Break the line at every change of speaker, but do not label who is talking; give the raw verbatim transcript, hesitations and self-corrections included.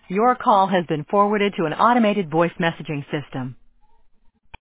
Your call has been forwarded to an automated voice messaging system.